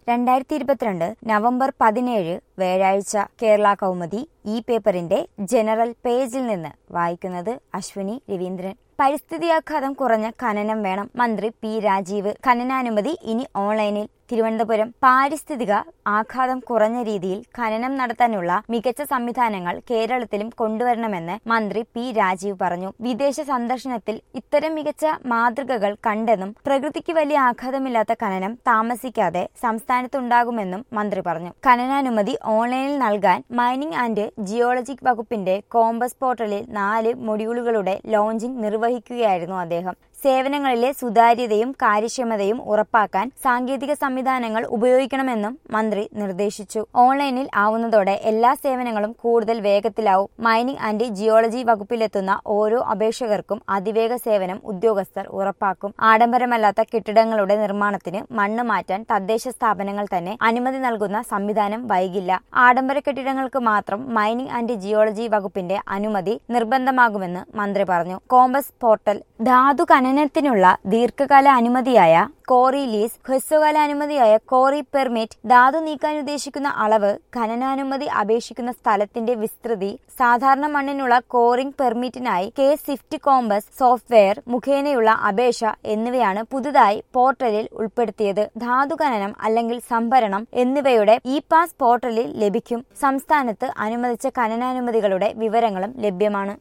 2022 November 17 വ്യാഴാഴ്ച കേരള കൗമുദി ഈ പേപ്പറിന്റെ ജനറൽ പേജിൽ നിന്ന് വായിക്കുന്നത് അശ്വിനി രവീന്ദ്രൻ. പരിസ്ഥിതിയാഘാതം കുറഞ്ഞ ഖനനം വേണം, മന്ത്രി പി രാജീവ്. ഖനനാനുമതി ഇനി ഓൺലൈനിൽ. തിരുവനന്തപുരം. പാരിസ്ഥിതിക ആഘാതം കുറഞ്ഞ രീതിയിൽ ഖനനം നടത്താനുള്ള മികച്ച സംവിധാനങ്ങൾ കേരളത്തിലും കൊണ്ടുവരണമെന്ന് മന്ത്രി പി രാജീവ് പറഞ്ഞു. വിദേശ സന്ദർശനത്തിൽ ഇത്തരം മികച്ച മാതൃകകൾ കണ്ടെന്നും പ്രകൃതിക്ക് വലിയ ആഘാതമില്ലാത്ത ഖനനം താമസിക്കാതെ സംസ്ഥാനത്തുണ്ടാകുമെന്നും മന്ത്രി പറഞ്ഞു. ഖനനാനുമതി ഓൺലൈനിൽ നൽകാൻ മൈനിംഗ് ആൻഡ് ജിയോളജി വകുപ്പിന്റെ കോമ്പസ് പോർട്ടലിൽ 4 മൊഡ്യൂളുകളുടെ ലോഞ്ചിംഗ് നിർവഹിക്കുകയായിരുന്നു അദ്ദേഹം. സേവനങ്ങളിലെ സുതാര്യതയും കാര്യക്ഷമതയും ഉറപ്പാക്കാൻ സാങ്കേതിക സംവിധാനങ്ങൾ ഉപയോഗിക്കണമെന്നും മന്ത്രി നിർദ്ദേശിച്ചു. ഓൺലൈനിൽ ആവുന്നതോടെ എല്ലാ സേവനങ്ങളും കൂടുതൽ വേഗത്തിലാവും. മൈനിംഗ് ആൻഡ് ജിയോളജി വകുപ്പിലെത്തുന്ന ഓരോ അപേക്ഷകർക്കും അതിവേഗ സേവനം ഉദ്യോഗസ്ഥർ ഉറപ്പാക്കും. ആഡംബരമല്ലാത്ത കെട്ടിടങ്ങളുടെ നിർമ്മാണത്തിന് മണ്ണ് മാറ്റാൻ തദ്ദേശ സ്ഥാപനങ്ങൾ തന്നെ അനുമതി നൽകുന്ന സംവിധാനം വൈകില്ല. ആഡംബര കെട്ടിടങ്ങൾക്ക് മാത്രം മൈനിംഗ് ആൻഡ് ജിയോളജി വകുപ്പിന്റെ അനുമതി നിർബന്ധമാകുമെന്ന് മന്ത്രി പറഞ്ഞു. COMPASS portal. ധാതു ഖനനത്തിനുള്ള ദീർഘകാല അനുമതിയായ കോറി ലീസ്, ഹ്രസ്വകാല അനുമതിയായ കോറി പെർമിറ്റ്, ധാതു നീക്കാൻ ഉദ്ദേശിക്കുന്ന അളവ്, ഖനനാനുമതി അപേക്ഷിക്കുന്ന സ്ഥലത്തിന്റെ വിസ്തൃതി, സാധാരണ മണ്ണിനുള്ള കോറിംഗ് പെർമിറ്റിനായി സ്വിഫ്റ്റ് കോമ്പസ് സോഫ്റ്റ്വെയർ മുഖേനയുള്ള അപേക്ഷ എന്നിവയാണ് പുതുതായി പോർട്ടലിൽ ഉൾപ്പെടുത്തിയത്. ധാതു ഖനനം അല്ലെങ്കിൽ സംഭരണം എന്നിവയുടെ പാസ് പോർട്ടലിൽ ലഭിക്കും. സംസ്ഥാനത്ത് അനുവദിച്ച ഖനനാനുമതികളുടെ വിവരങ്ങളും ലഭ്യമാണ്.